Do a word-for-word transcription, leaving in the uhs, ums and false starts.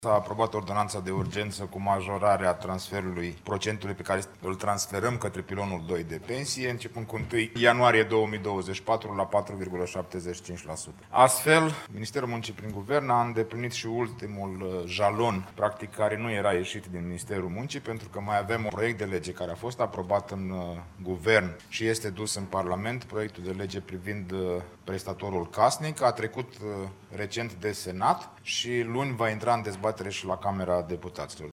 S-a aprobat ordonanța de urgență cu majorarea transferului procentului pe care îl transferăm către pilonul doi de pensie, începând cu întâi ianuarie două mii douăzeci și patru la patru virgulă șaptezeci și cinci la sută. Astfel, Ministerul Muncii prin Guvern a îndeplinit și ultimul jalon, practic, care nu era ieșit din Ministerul Muncii, pentru că mai avem un proiect de lege care a fost aprobat în Guvern și este dus în Parlament, proiectul de lege privind prestatorul casnic, a trecut recent de Senat și luni va intra în dezbatere și la Camera Deputaților.